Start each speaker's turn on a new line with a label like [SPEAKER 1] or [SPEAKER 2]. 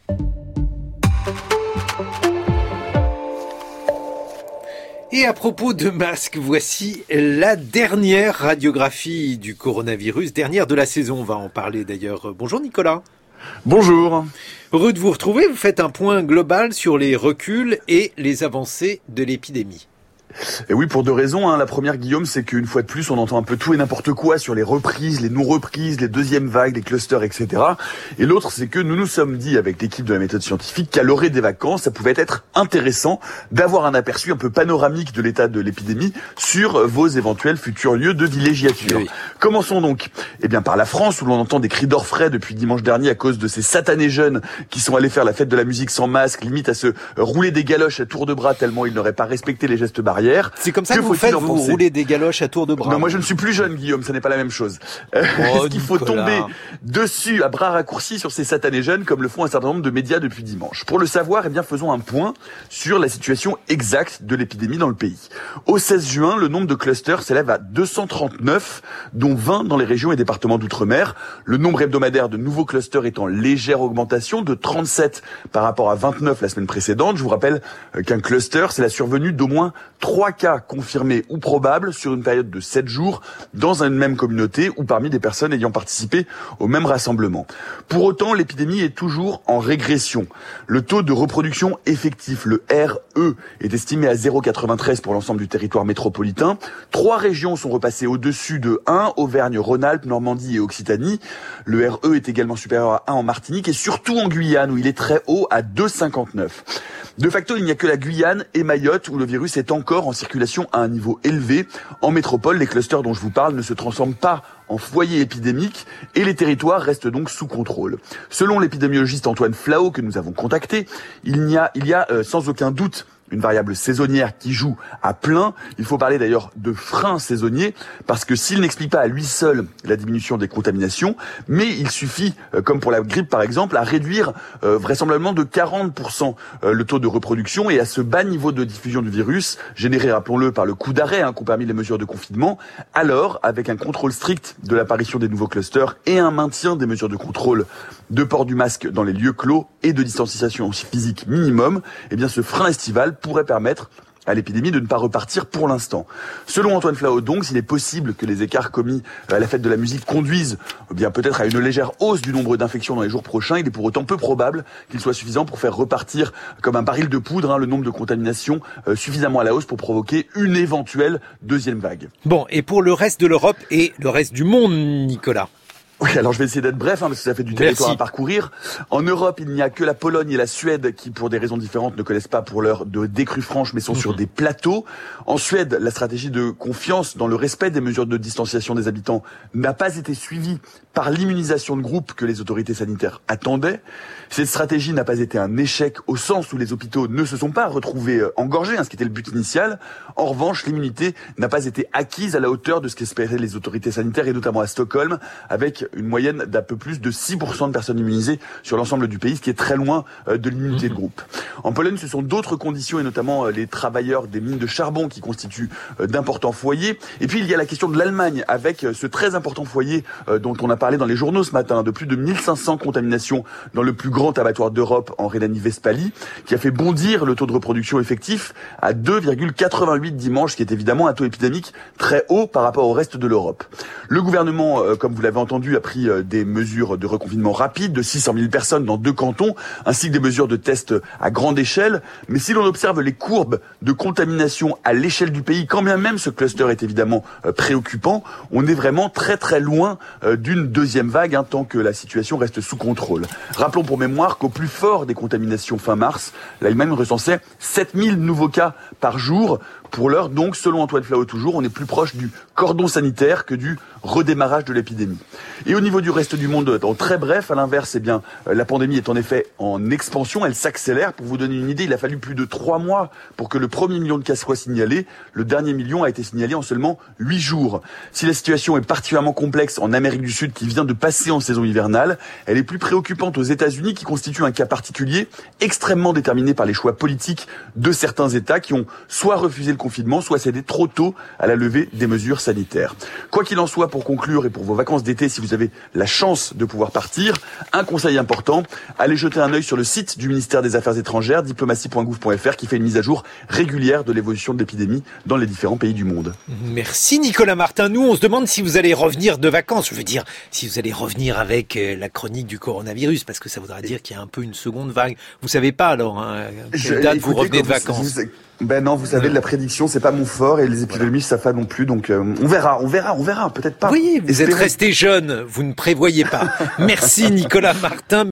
[SPEAKER 1] Et à propos de masques, voici la dernière radiographie du coronavirus, dernière de la saison. On va en parler d'ailleurs. Bonjour Nicolas.
[SPEAKER 2] Bonjour.
[SPEAKER 1] Heureux de vous retrouver. Vous faites un point global sur les reculs et les avancées de l'épidémie.
[SPEAKER 2] Et oui, pour deux raisons. La première, Guillaume, c'est qu'une fois de plus, on entend un peu tout et n'importe quoi sur les reprises, les non-reprises, les deuxièmes vagues, les clusters, etc. Et l'autre, c'est que nous nous sommes dit avec l'équipe de la méthode scientifique qu'à l'orée des vacances, ça pouvait être intéressant d'avoir un aperçu un peu panoramique de l'état de l'épidémie sur vos éventuels futurs lieux de villégiature. Oui. Commençons donc, par la France, où l'on entend des cris d'orfraie depuis dimanche dernier à cause de ces satanés jeunes qui sont allés faire la fête de la musique sans masque, limite à se rouler des galoches à tour de bras tellement ils n'auraient pas respecté les gestes barrières.
[SPEAKER 1] C'est comme ça que vous faites, vous roulez des galoches à tour de bras.
[SPEAKER 2] Non, moi je ne suis plus jeune, Guillaume, ça n'est pas la même chose. Est-ce qu'il faut tomber dessus à bras raccourcis sur ces satanés jeunes comme le font un certain nombre de médias depuis dimanche? Pour le savoir, faisons un point sur la situation exacte de l'épidémie dans le pays. Au 16 juin, le nombre de clusters s'élève à 239, dont 20 dans les régions et départements d'outre-mer. Le nombre hebdomadaire de nouveaux clusters est en légère augmentation de 37 par rapport à 29 la semaine précédente. Je vous rappelle qu'un cluster, c'est la survenue d'au moins 3 cas confirmés ou probables sur une période de 7 jours dans une même communauté ou parmi des personnes ayant participé au même rassemblement. Pour autant, l'épidémie est toujours en régression. Le taux de reproduction effectif, le RE, est estimé à 0,93 pour l'ensemble du territoire métropolitain. 3 régions sont repassées au-dessus de 1, Auvergne-Rhône-Alpes, Normandie et Occitanie. Le RE est également supérieur à 1 en Martinique et surtout en Guyane où il est très haut à 2,59. De facto, il n'y a que la Guyane et Mayotte où le virus est encore en circulation à un niveau élevé. En métropole, les clusters dont je vous parle ne se transforment pas en foyer épidémique et les territoires restent donc sous contrôle. Selon l'épidémiologiste Antoine Flahault que nous avons contacté, il y a sans aucun doute une variable saisonnière qui joue à plein. Il faut parler d'ailleurs de frein saisonnier parce que s'il n'explique pas à lui seul la diminution des contaminations, mais il suffit, comme pour la grippe par exemple, à réduire vraisemblablement de 40% le taux de reproduction et à ce bas niveau de diffusion du virus, généré, rappelons-le, par le coup d'arrêt qu'ont permis les mesures de confinement, alors avec un contrôle strict de l'apparition des nouveaux clusters et un maintien des mesures de contrôle de port du masque dans les lieux clos et de distanciation physique minimum, ce frein estival pourrait permettre à l'épidémie de ne pas repartir pour l'instant. Selon Antoine Flahault donc, s'il est possible que les écarts commis à la fête de la musique conduisent peut-être à une légère hausse du nombre d'infections dans les jours prochains, il est pour autant peu probable qu'il soit suffisant pour faire repartir comme un baril de poudre le nombre de contaminations suffisamment à la hausse pour provoquer une éventuelle deuxième vague.
[SPEAKER 1] Bon, et pour le reste de l'Europe et le reste du monde, Nicolas?
[SPEAKER 2] Oui, alors je vais essayer d'être bref parce que ça fait du territoire à parcourir. En Europe, il n'y a que la Pologne et la Suède qui, pour des raisons différentes, ne connaissent pas pour l'heure de décrue franche, mais sont sur des plateaux. En Suède, la stratégie de confiance dans le respect des mesures de distanciation des habitants n'a pas été suivie par l'immunisation de groupe que les autorités sanitaires attendaient. Cette stratégie n'a pas été un échec au sens où les hôpitaux ne se sont pas retrouvés engorgés, ce qui était le but initial. En revanche, l'immunité n'a pas été acquise à la hauteur de ce qu'espéraient les autorités sanitaires et notamment à Stockholm, avec une moyenne d'un peu plus de 6% de personnes immunisées sur l'ensemble du pays, ce qui est très loin de l'immunité de groupe. En Pologne, ce sont d'autres conditions et notamment les travailleurs des mines de charbon qui constituent d'importants foyers. Et puis il y a la question de l'Allemagne avec ce très important foyer dont on a parlé dans les journaux ce matin, de plus de 1500 contaminations dans le plus grand abattoir d'Europe en Rhénanie-Westphalie, qui a fait bondir le taux de reproduction effectif à 2,88 dimanche, ce qui est évidemment un taux épidémique très haut par rapport au reste de l'Europe. Le gouvernement, comme vous l'avez entendu, a pris des mesures de reconfinement rapide de 600 000 personnes dans 2 cantons, ainsi que des mesures de tests à grande échelle. Mais si l'on observe les courbes de contamination à l'échelle du pays, quand bien même ce cluster est évidemment préoccupant, on est vraiment très très loin d'une deuxième vague, tant que la situation reste sous contrôle. Rappelons pour mémoire qu'au plus fort des contaminations fin mars, l'Allemagne recensait 7000 nouveaux cas par jour. Pour l'heure, donc, selon Antoine Flahault toujours, on est plus proche du cordon sanitaire que du redémarrage de l'épidémie. Et au niveau du reste du monde, en très bref, à l'inverse, la pandémie est en effet en expansion, elle s'accélère. Pour vous donner une idée, il a fallu plus de 3 mois pour que le premier million de cas soit signalé. Le dernier million a été signalé en seulement 8 jours. Si la situation est particulièrement complexe en Amérique du Sud, qui vient de passer en saison hivernale, elle est plus préoccupante aux États-Unis, qui constituent un cas particulier, extrêmement déterminé par les choix politiques de certains États qui ont soit refusé le le confinement, soit céder trop tôt à la levée des mesures sanitaires. Quoi qu'il en soit, pour conclure et pour vos vacances d'été, si vous avez la chance de pouvoir partir, un conseil important, allez jeter un œil sur le site du ministère des Affaires étrangères, diplomatie.gouv.fr, qui fait une mise à jour régulière de l'évolution de l'épidémie dans les différents pays du monde.
[SPEAKER 1] Merci Nicolas Martin. Nous, on se demande si vous allez revenir de vacances. Je veux dire, si vous allez revenir avec la chronique du coronavirus, parce que ça voudra dire qu'il y a un peu une seconde vague. Vous savez pas alors, quelle date vous revenez de vacances?
[SPEAKER 2] Ben non, vous savez, la prédiction, c'est pas mon fort, et les épidémistes, ça fait non plus, donc on verra, peut-être pas.
[SPEAKER 1] Oui, vous êtes resté jeune, vous ne prévoyez pas. Merci Nicolas Martin.